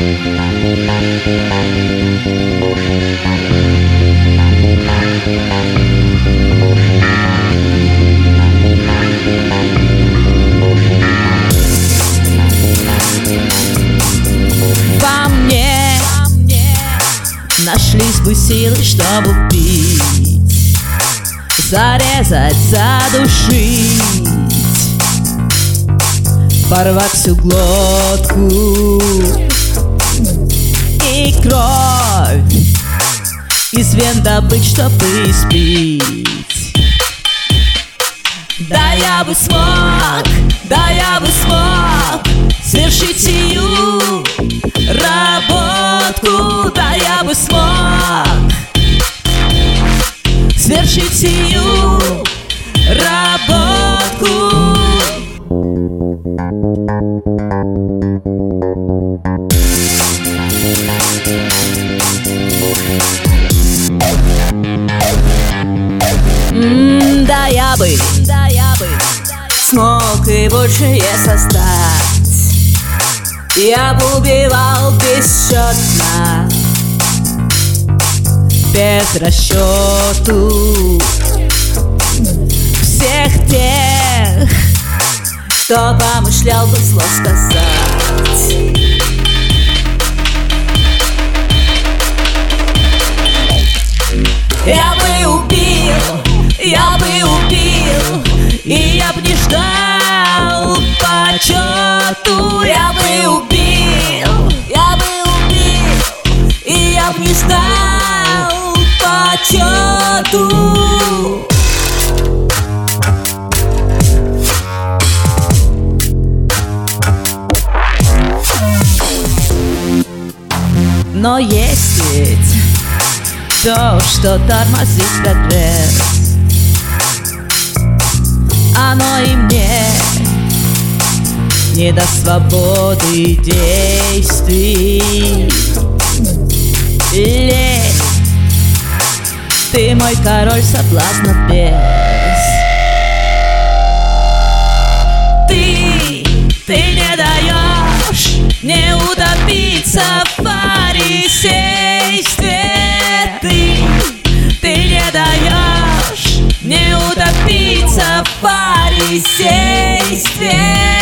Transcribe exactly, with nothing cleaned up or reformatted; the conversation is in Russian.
Во мне нашлись бы силы, чтобы убить, зарезать, задушить, порвать всю глотку и кровь из вен добыть, чтобы испить. Да я бы смог, да я бы смог совершить сию работку, да я бы смог совершить сию работку. М, да я бы, да я бы смог и большее создать. Я бы убивал бесчетно, без расчету, всех тех, кто помышлял бы зло сказать. Я бы убил, я бы убил, и я б не ждал почету. Я бы убил, я бы убил, и я б не ждал почету. Но есть ведь то, что тормозит прогресс, оно и мне не даст свободы действий. Лень, ты мой король соблазна без. Ты, ты не даешь мне утопиться в фарисействе. Ты, ты не даешь мне утопиться в фарисействе.